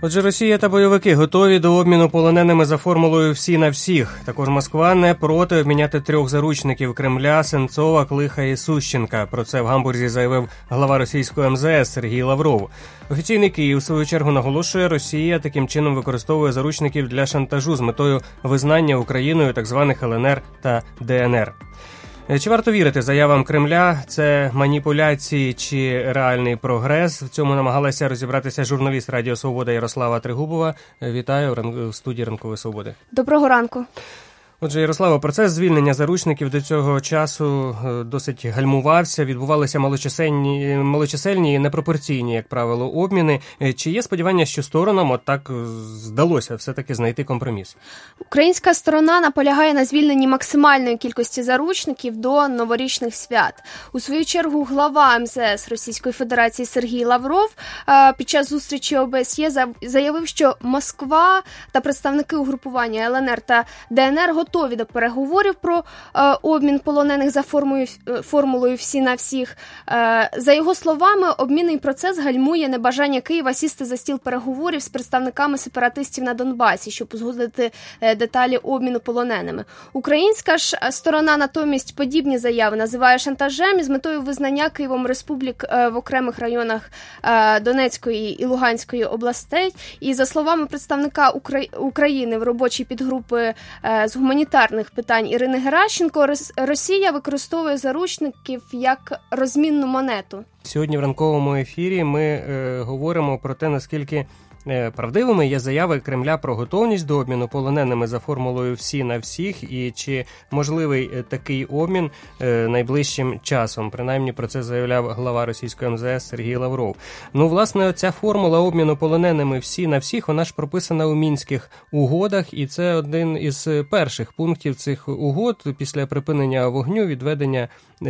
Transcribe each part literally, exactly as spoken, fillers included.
Отже, Росія та бойовики готові до обміну полоненими за формулою «всі на всіх». Також Москва не проти обміняти трьох заручників Кремля – Сенцова, Клиха і Сущенка. Про це в Гамбурзі заявив глава російського ем зе ес Сергій Лавров. Офіційний Київ, в свою чергу, наголошує, Росія таким чином використовує заручників для шантажу з метою визнання Україною так званих ел ен ер та де ен ер. Чи варто вірити заявам Кремля? Це маніпуляції чи реальний прогрес? В цьому намагалася розібратися журналіст Радіо Свобода Ярослава Тригубова. Вітаю в студії Ранкової Свободи. Доброго ранку. Отже, Ярослава, процес звільнення заручників до цього часу досить гальмувався, відбувалися малочисельні, малочисельні і непропорційні, як правило, обміни. Чи є сподівання, що сторонам отак здалося все-таки знайти компроміс? Українська сторона наполягає на звільненні максимальної кількості заручників до новорічних свят. У свою чергу глава ем зе ес Російської Федерації Сергій Лавров під час зустрічі о бе ес є заявив, що Москва та представники угрупування ел ен ер та де ен ер готові до переговорів про е, обмін полонених за формою, формулою «всі на всіх». Е, за його словами, обмінний процес гальмує небажання Києва сісти за стіл переговорів з представниками сепаратистів на Донбасі, щоб узгодити е, деталі обміну полоненими. Українська ж сторона натомість подібні заяви називає шантажем із метою визнання Києвом республік е, в окремих районах е, Донецької і Луганської областей. І за словами представника Укра... України в робочій підгрупи е, з гуманітарних питань Ірини Геращенко, Росія використовує заручників як розмінну монету. Сьогодні в ранковому ефірі ми е, говоримо про те, наскільки е, правдивими є заяви Кремля про готовність до обміну полоненими за формулою «всі на всіх» і чи можливий такий обмін е, найближчим часом. Принаймні про це заявляв глава російського ем зе ес Сергій Лавров. Ну, власне, ця формула обміну полоненими «всі на всіх», вона ж прописана у Мінських угодах, і це один із перших пунктів цих угод після припинення вогню, відведення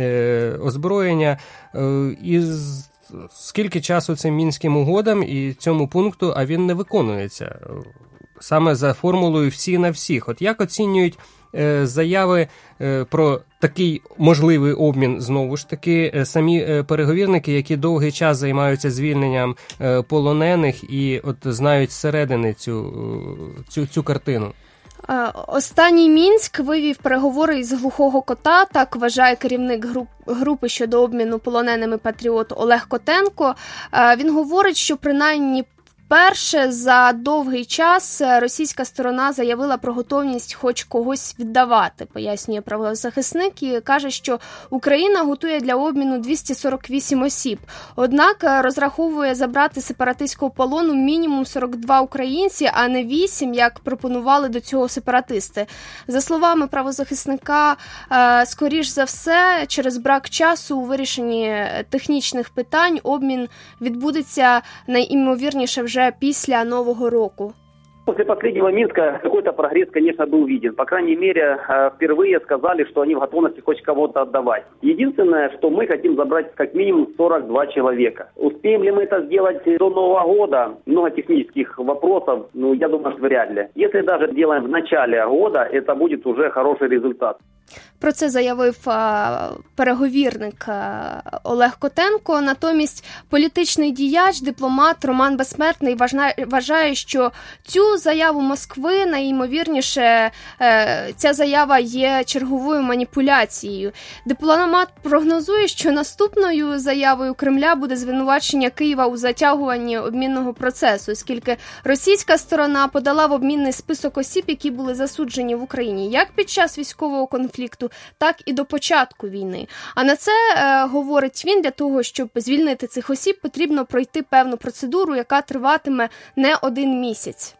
е, озброєння. Е, із Скільки часу цим Мінським угодам і цьому пункту, а він не виконується саме за формулою «всі на всіх». От як оцінюють е, заяви е, про такий можливий обмін, знову ж таки, е, самі е, переговірники, які довгий час займаються звільненням е, полонених і от знають зсередини цю, цю, цю картину? Останній Мінськ вивів переговори із глухого кота, так вважає керівник груп, групи щодо обміну полоненими «Патріот» Олег Котенко. Він говорить, що принаймні вперше за довгий час російська сторона заявила про готовність хоч когось віддавати, пояснює правозахисник, і каже, що Україна готує для обміну двісті сорок вісім осіб. Однак розраховує забрати сепаратистського полону мінімум сорок два українці, а не вісім, як пропонували до цього сепаратисти. За словами правозахисника, скоріш за все, через брак часу у вирішенні технічних питань обмін відбудеться найімовірніше вже після Нового року. После последнего Минска какой-то прогресс, конечно, был виден. По крайней мере, впервые сказали, что они в готовности хоть кого-то отдавать. Единственное, что мы хотим забрать как минимум сорок два человека. Успеем ли мы это сделать до Нового года? Много технических вопросов, ну, я думаю, что вряд ли. Если даже делаем в начале года, это будет уже хороший результат. Про це заявив а, переговірник а, Олег Котенко. Натомість політичний діяч, дипломат Роман Безсмертний вважає, вважає, що цю заяву Москви найімовірніше е, ця заява є черговою маніпуляцією. Дипломат прогнозує, що наступною заявою Кремля буде звинувачення Києва у затягуванні обмінного процесу, оскільки російська сторона подала в обмінний список осіб, які були засуджені в Україні як під час військового конфлікту, так і до початку війни. А на це, е, говорить він, для того, щоб звільнити цих осіб, потрібно пройти певну процедуру, яка триватиме не один місяць.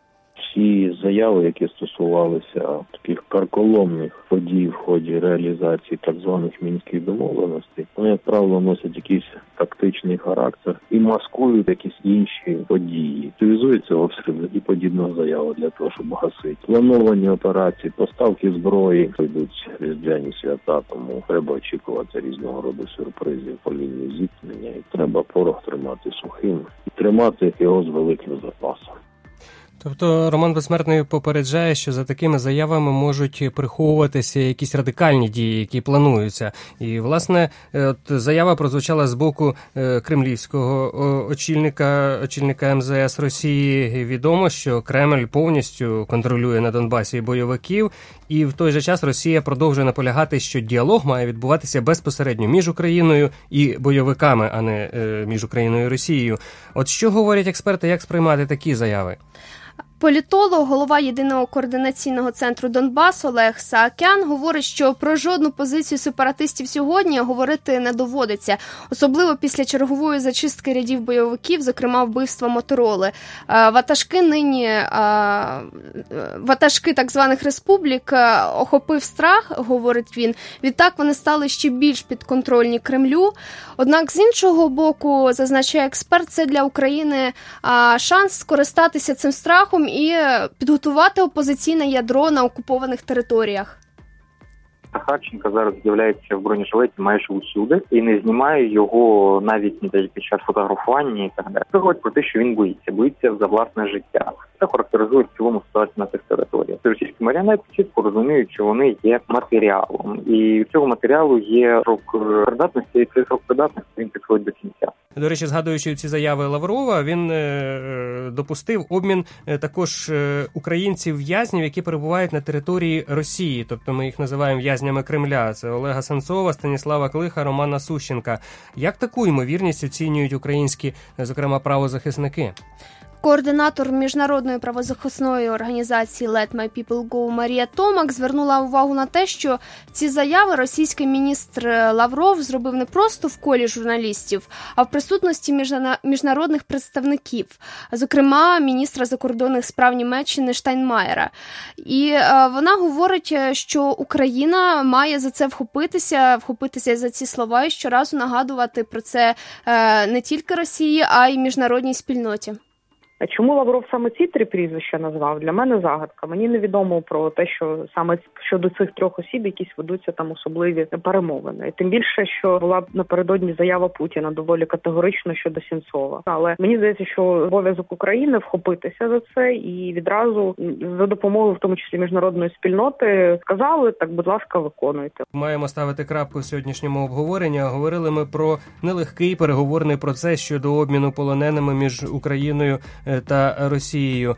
Всі заяви, які стосувалися таких карколомних подій в ході реалізації так званих мінських домовленостей, вони, як правило, носять якийсь тактичний характер і маскують якісь інші події. Активізуються обстріли і подібна заява для того, щоб гасити. Плановані операції, поставки зброї, йдуть різдвяні свята, тому треба очікувати різного роду сюрпризів по лінії зіткнення. І треба порох тримати сухим і тримати його з великим запасом. Тобто Роман Безсмертний попереджає, що за такими заявами можуть приховуватися якісь радикальні дії, які плануються. І, власне, от заява прозвучала з боку кремлівського очільника, очільника ем зе ес Росії. Відомо, що Кремль повністю контролює на Донбасі бойовиків, і в той же час Росія продовжує наполягати, що діалог має відбуватися безпосередньо між Україною і бойовиками, а не між Україною і Росією. От що говорять експерти, як сприймати такі заяви? Політолог, голова Єдиного координаційного центру Донбасу Олег Саакян говорить, що про жодну позицію сепаратистів сьогодні говорити не доводиться, особливо після чергової зачистки рядів бойовиків, зокрема вбивства Мотороли. Ватажки нині, ватажки так званих республік охопив страх, говорить він, відтак вони стали ще більш підконтрольні Кремлю. Однак з іншого боку, зазначає експерт, це для України шанс скористатися цим страхом і підготувати опозиційне ядро на окупованих територіях. Харченко зараз з'являється в бронежилеті майже усюди і не знімає його навіть не під час фотографування і так далі. Це говорить про те, що він боїться, боїться за власне життя. Це характеризує в цілому ситуацію на цих територіях. Російські маріонетки чітко розуміють, що вони є матеріалом. І у цього матеріалу є срок придатності, і цей срок придатності він підходить до кінця. До речі, згадуючи ці заяви Лаврова, він е, допустив обмін е, також е, українців-в'язнів, які перебувають на території Росії. Тобто ми їх називаємо в'язнями Кремля. Це Олега Сенцова, Станіслава Клиха, Романа Сущенка. Як таку ймовірність оцінюють українські, зокрема, правозахисники? Координатор міжнародної правозахисної організації Let My People Go Марія Томак звернула увагу на те, що ці заяви російський міністр Лавров зробив не просто в колі журналістів, а в присутності міжнародних представників, зокрема міністра закордонних справ Німеччини Штайнмаєра. І вона говорить, що Україна має за це вхопитися, вхопитися за ці слова і щоразу нагадувати про це не тільки Росії, а й міжнародній спільноті. Чому Лавров саме ці три прізвища назвав? Для мене загадка. Мені невідомо про те, що саме щодо цих трьох осіб якісь ведуться там особливі перемовини. І тим більше, що була напередодні заява Путіна доволі категорично щодо Сенцова. Але мені здається, що обов'язок України вхопитися за це і відразу за допомогою, в тому числі міжнародної спільноти, сказали, так, будь ласка, виконуйте. Маємо ставити крапку в сьогоднішньому обговоренні. Говорили ми про нелегкий переговорний процес щодо обміну полоненими між Україною та Росією.